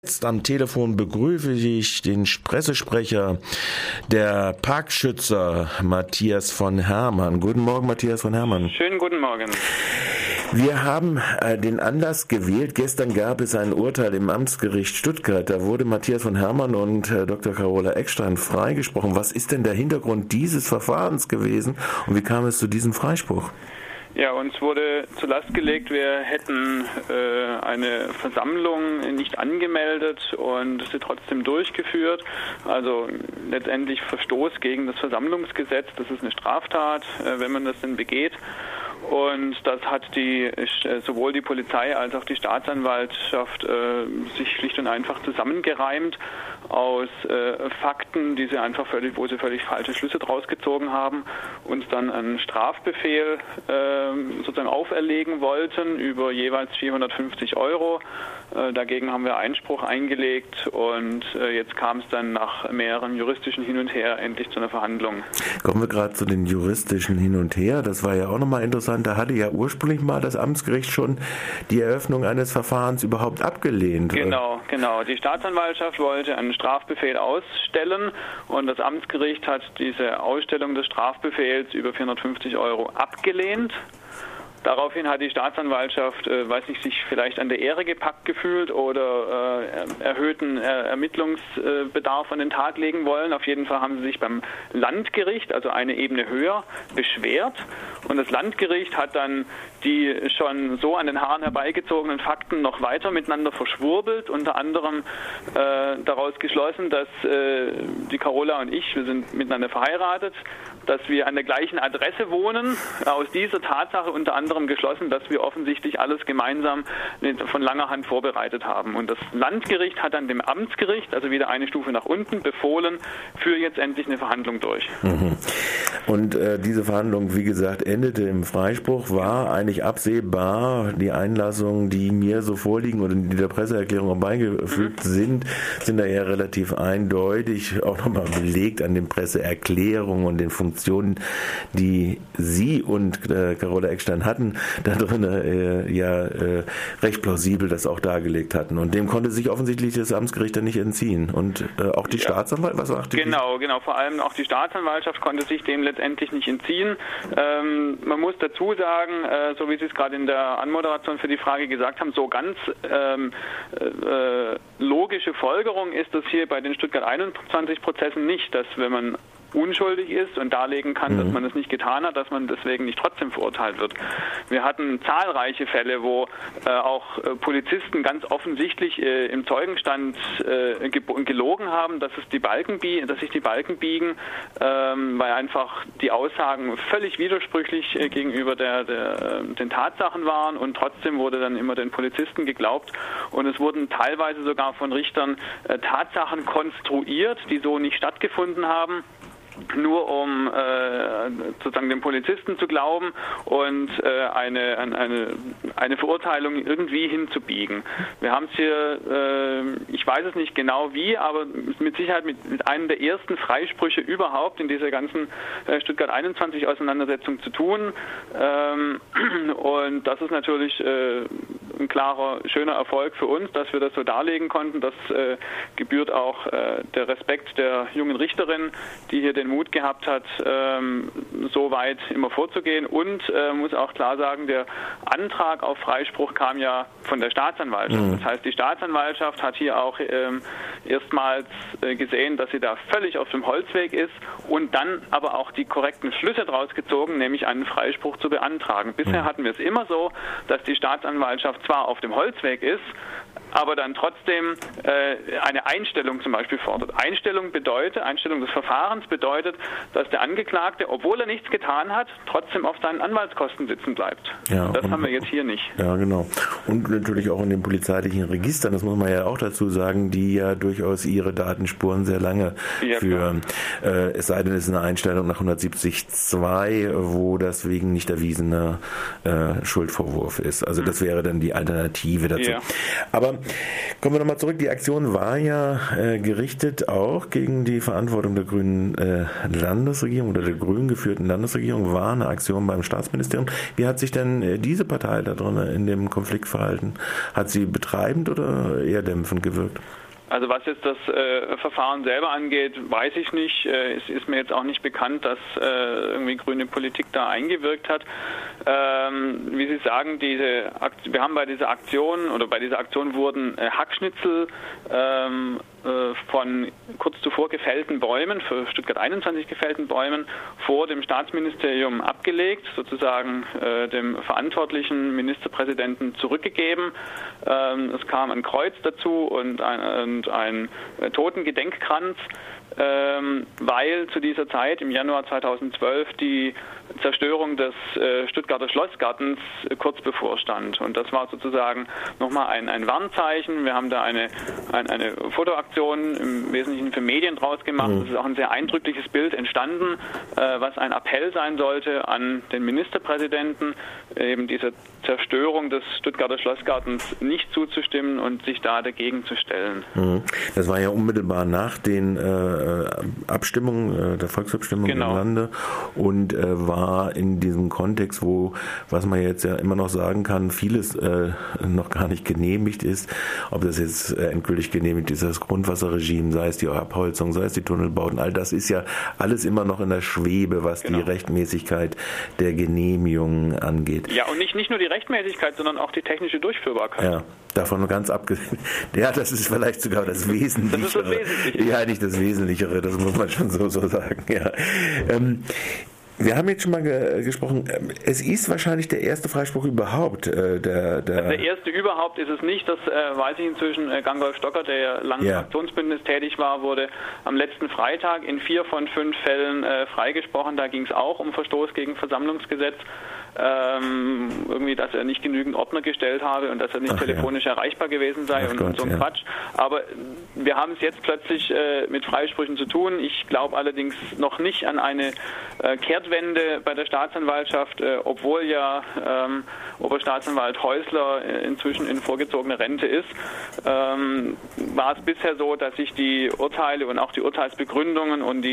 Jetzt am Telefon begrüße ich den Pressesprecher der Parkschützer, Matthias von Hermann. Guten Morgen, Matthias von Hermann. Schönen guten Morgen. Wir haben den Anlass gewählt. Gestern gab es ein Urteil im Amtsgericht Stuttgart. Da wurde Matthias von Hermann und Dr. Carola Eckstein freigesprochen. Was ist denn der Hintergrund dieses Verfahrens gewesen und wie kam es zu diesem Freispruch? Ja, uns wurde zur Last gelegt, wir hätten eine Versammlung nicht angemeldet und sie trotzdem durchgeführt. Also letztendlich Verstoß gegen das Versammlungsgesetz, das ist eine Straftat, wenn man das denn begeht. Und das hat sowohl die Polizei als auch die Staatsanwaltschaft sich schlicht und einfach zusammengereimt aus Fakten, wo sie völlig falsche Schlüsse draus gezogen haben, uns dann einen Strafbefehl sozusagen auferlegen wollten über jeweils 450 €. Dagegen haben wir Einspruch eingelegt und jetzt kam es dann nach mehreren juristischen Hin und Her endlich zu einer Verhandlung. Kommen wir gerade zu den juristischen Hin und Her. Das war ja auch nochmal interessant. Da hatte ja ursprünglich mal das Amtsgericht schon die Eröffnung eines Verfahrens überhaupt abgelehnt. Genau. Die Staatsanwaltschaft wollte einen Strafbefehl ausstellen und das Amtsgericht hat diese Ausstellung des Strafbefehls über 450 € abgelehnt. Daraufhin hat die Staatsanwaltschaft, sich vielleicht an der Ehre gepackt gefühlt oder erhöhten Ermittlungsbedarf an den Tag legen wollen. Auf jeden Fall haben sie sich beim Landgericht, also eine Ebene höher, beschwert. Und das Landgericht hat dann die schon so an den Haaren herbeigezogenen Fakten noch weiter miteinander verschwurbelt, unter anderem daraus geschlossen, dass die Carola und ich, wir sind miteinander verheiratet, dass wir an der gleichen Adresse wohnen. Aus dieser Tatsache unter anderem geschlossen, dass wir offensichtlich alles gemeinsam von langer Hand vorbereitet haben. Und das Landgericht hat dann dem Amtsgericht, also wieder eine Stufe nach unten, befohlen, führe jetzt endlich eine Verhandlung durch. Mhm. Und diese Verhandlung, wie gesagt, endete im Freispruch, war eigentlich absehbar. Die Einlassungen, die mir so vorliegen oder die der Presseerklärung auch beigefügt sind da ja relativ eindeutig, auch nochmal belegt an den Presseerklärungen und den Funktionen, die Sie und Carola Eckstein hatten, da drin recht plausibel das auch dargelegt hatten. Und dem konnte sich offensichtlich das Amtsgericht dann nicht entziehen. Und auch die Staatsanwaltschaft, was sagte die? Genau. Vor allem auch die Staatsanwaltschaft konnte sich dem letztendlich nicht entziehen. Man muss dazu sagen, so wie Sie es gerade in der Anmoderation für die Frage gesagt haben, so ganz logische Folgerung ist das hier bei den Stuttgart 21 Prozessen nicht, dass wenn man unschuldig ist und darlegen kann, dass man es nicht getan hat, dass man deswegen nicht trotzdem verurteilt wird. Wir hatten zahlreiche Fälle, wo auch Polizisten ganz offensichtlich im Zeugenstand gelogen haben, dass sich die Balken biegen, weil einfach die Aussagen völlig widersprüchlich gegenüber den Tatsachen waren und trotzdem wurde dann immer den Polizisten geglaubt und es wurden teilweise sogar von Richtern Tatsachen konstruiert, die so nicht stattgefunden haben, nur um sozusagen dem Polizisten zu glauben und eine Verurteilung irgendwie hinzubiegen. Wir haben es hier, ich weiß es nicht genau wie, aber mit Sicherheit mit einem der ersten Freisprüche überhaupt in dieser ganzen Stuttgart 21 Auseinandersetzung zu tun. Und das ist natürlich ein klarer, schöner Erfolg für uns, dass wir das so darlegen konnten. Das gebührt auch der Respekt der jungen Richterin, die hier den Mut gehabt hat, so weit immer vorzugehen und muss auch klar sagen, der Antrag auf Freispruch kam ja von der Staatsanwaltschaft. Das heißt, die Staatsanwaltschaft hat hier auch erstmals gesehen, dass sie da völlig auf dem Holzweg ist und dann aber auch die korrekten Schlüsse daraus gezogen, nämlich einen Freispruch zu beantragen. Bisher hatten wir es immer so, dass die Staatsanwaltschaft zwar auf dem Holzweg ist, aber dann trotzdem eine Einstellung zum Beispiel fordert. Einstellung des Verfahrens bedeutet, dass der Angeklagte, obwohl er nichts getan hat, trotzdem auf seinen Anwaltskosten sitzen bleibt. Ja, das haben wir jetzt hier nicht. Ja, genau. Und natürlich auch in den polizeilichen Registern, das muss man ja auch dazu sagen, die ja durchaus ihre Datenspuren sehr lange führen. Es sei denn, es ist eine Einstellung nach 170.2, wo das wegen nicht erwiesener Schuldvorwurf ist. Also das wäre dann die Alternative dazu. Ja. Aber kommen wir nochmal zurück. Die Aktion war ja gerichtet auch gegen die Verantwortung der grünen Landesregierung oder der grün geführten Landesregierung, war eine Aktion beim Staatsministerium. Wie hat sich denn diese Partei da drin in dem Konflikt verhalten? Hat sie betreibend oder eher dämpfend gewirkt? Also was jetzt das Verfahren selber angeht, weiß ich nicht. Es ist mir jetzt auch nicht bekannt, dass irgendwie grüne Politik da eingewirkt hat. Wie Sie sagen, wir haben bei dieser Aktion wurden Hackschnitzel von kurz zuvor gefällten Bäumen, für Stuttgart 21 gefällten Bäumen, vor dem Staatsministerium abgelegt, sozusagen dem verantwortlichen Ministerpräsidenten zurückgegeben. Es kam ein Kreuz dazu und ein Totengedenkkranz, weil zu dieser Zeit im Januar 2012 die Zerstörung des Stuttgarter Schlossgartens kurz bevorstand. Und das war sozusagen nochmal ein Warnzeichen. Wir haben da eine Fotoaktion im Wesentlichen für Medien draus gemacht. Es ist auch ein sehr eindrückliches Bild entstanden, was ein Appell sein sollte an den Ministerpräsidenten, eben dieser Zerstörung des Stuttgarter Schlossgartens nicht zuzustimmen und sich da dagegen zu stellen. Das war ja unmittelbar nach den Abstimmungen, der Volksabstimmung im Lande und war in diesem Kontext, was man jetzt ja immer noch sagen kann, vieles noch gar nicht genehmigt ist, ob das jetzt endgültig genehmigt ist, das Grundwasserregime, sei es die Abholzung, sei es die Tunnelbauten, all das ist ja alles immer noch in der Schwebe, was die Rechtmäßigkeit der Genehmigungen angeht. Ja, und nicht nur die Rechtmäßigkeit, sondern auch die technische Durchführbarkeit. Ja, davon ganz abgesehen. Ja, das ist vielleicht sogar das Wesentlichere. Das ist das Wesentliche. Ja, nicht das Wesentlichere, das muss man schon so sagen. Ja. Wir haben jetzt schon mal gesprochen, es ist wahrscheinlich der erste Freispruch überhaupt. Der erste überhaupt ist es nicht, das weiß ich inzwischen. Gangolf Stocker, der lange im Aktionsbündnis tätig war, wurde am letzten Freitag in 4 von 5 Fällen freigesprochen. Da ging es auch um Verstoß gegen Versammlungsgesetz. Irgendwie, dass er nicht genügend Ordner gestellt habe und dass er nicht telefonisch erreichbar gewesen sei und so ein Quatsch. Aber wir haben es jetzt plötzlich mit Freisprüchen zu tun. Ich glaube allerdings noch nicht an eine Kehrtwende bei der Staatsanwaltschaft, obwohl ja Oberstaatsanwalt Häusler inzwischen in vorgezogener Rente ist. War es bisher so, dass sich die Urteile und auch die Urteilsbegründungen und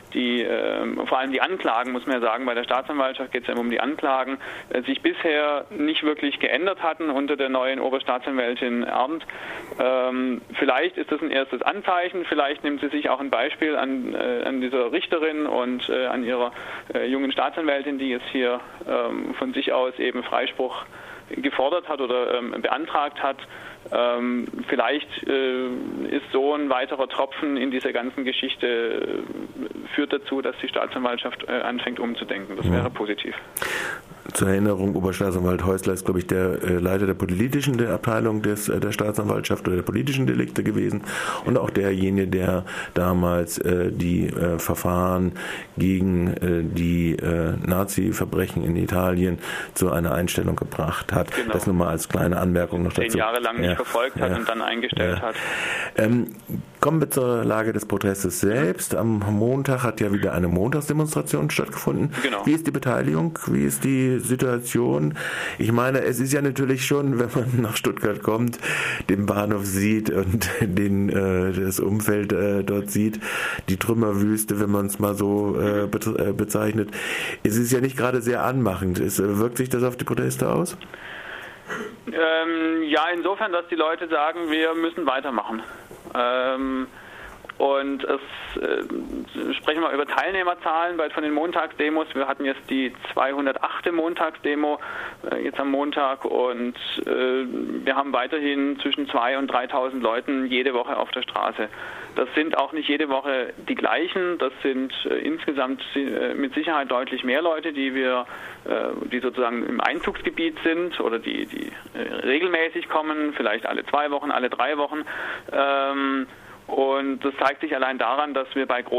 vor allem die Anklagen, muss man ja sagen, bei der Staatsanwaltschaft geht es ja immer um die Anklagen, sich bisher nicht wirklich geändert hatten unter der neuen Oberstaatsanwältin Arndt. Vielleicht ist das ein erstes Anzeichen, vielleicht nimmt sie sich auch ein Beispiel an dieser Richterin und an ihrer jungen Staatsanwältin, die jetzt hier von sich aus eben Freispruch gefordert hat oder beantragt hat. Vielleicht ist so ein weiterer Tropfen in dieser ganzen Geschichte, führt dazu, dass die Staatsanwaltschaft anfängt umzudenken. Das wäre positiv. Zur Erinnerung, Oberstaatsanwalt Häusler ist, glaube ich, der Leiter der politischen Abteilung der Staatsanwaltschaft oder der politischen Delikte gewesen und auch derjenige, der damals die Verfahren gegen die Nazi-Verbrechen in Italien zu einer Einstellung gebracht hat. Genau. Das nur mal als kleine Anmerkung noch dazu. 10 Jahre lang nicht verfolgt hat und dann eingestellt hat. Kommen wir zur Lage des Protestes selbst. Am Montag hat ja wieder eine Montagsdemonstration stattgefunden. Genau. Wie ist die Beteiligung? Wie ist die Situation? Ich meine, es ist ja natürlich schon, wenn man nach Stuttgart kommt, den Bahnhof sieht und das Umfeld dort sieht, die Trümmerwüste, wenn man es mal so bezeichnet. Es ist ja nicht gerade sehr anmachend. Wirkt sich das auf die Proteste aus? Ja, insofern, dass die Leute sagen, wir müssen weitermachen. Und sprechen wir über Teilnehmerzahlen von den Montagsdemos. Wir hatten jetzt die 208. Montagsdemo jetzt am Montag und wir haben weiterhin zwischen 2.000 und 3.000 Leuten jede Woche auf der Straße. Das sind auch nicht jede Woche die gleichen. Das sind insgesamt mit Sicherheit deutlich mehr Leute, die sozusagen im Einzugsgebiet sind oder die regelmäßig kommen, vielleicht alle 2 Wochen, alle 3 Wochen. Und das zeigt sich allein daran, dass wir bei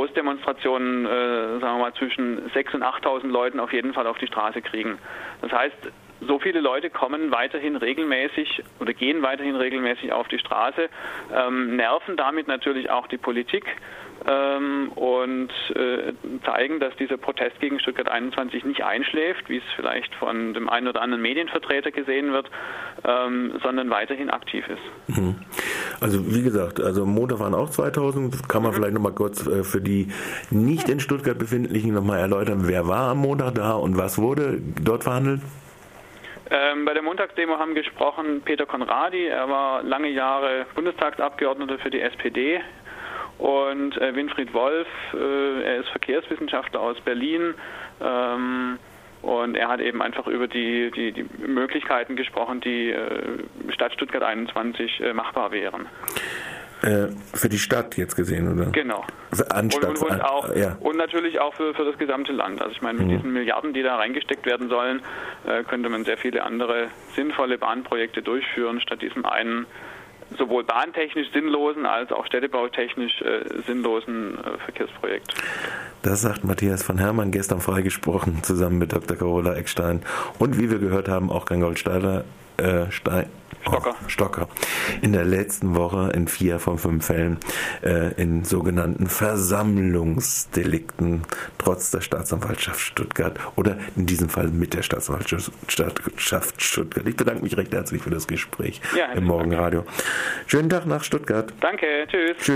Großdemonstrationen, sagen wir mal, zwischen 6.000 und 8.000 Leuten auf jeden Fall auf die Straße kriegen. Das heißt, so viele Leute kommen weiterhin regelmäßig oder gehen weiterhin regelmäßig auf die Straße, nerven damit natürlich auch die Politik und zeigen, dass dieser Protest gegen Stuttgart 21 nicht einschläft, wie es vielleicht von dem einen oder anderen Medienvertreter gesehen wird, sondern weiterhin aktiv ist. Also wie gesagt, also Montag waren auch 2000, kann man vielleicht nochmal kurz für die nicht in Stuttgart befindlichen nochmal erläutern, wer war am Montag da und was wurde dort verhandelt? Bei der Montagsdemo haben gesprochen Peter Conradi, er war lange Jahre Bundestagsabgeordneter für die SPD, und Winfried Wolf, er ist Verkehrswissenschaftler aus Berlin, und er hat eben einfach über die Möglichkeiten gesprochen, die Stadt Stuttgart 21 machbar wären. Für die Stadt jetzt gesehen, oder? Genau. Und natürlich auch für das gesamte Land. Also ich meine, mit diesen Milliarden, die da reingesteckt werden sollen, könnte man sehr viele andere sinnvolle Bahnprojekte durchführen, statt diesem einen sowohl bahntechnisch sinnlosen als auch städtebautechnisch sinnlosen Verkehrsprojekt. Das sagt Matthias von Herrmann, gestern freigesprochen, zusammen mit Dr. Carola Eckstein und wie wir gehört haben, auch Reingold Stocker. In der letzten Woche in 4 von 5 Fällen in sogenannten Versammlungsdelikten trotz der Staatsanwaltschaft Stuttgart oder in diesem Fall mit der Staatsanwaltschaft Stuttgart. Ich bedanke mich recht herzlich für das Gespräch im Morgenradio. Schönen Tag nach Stuttgart. Danke, tschüss.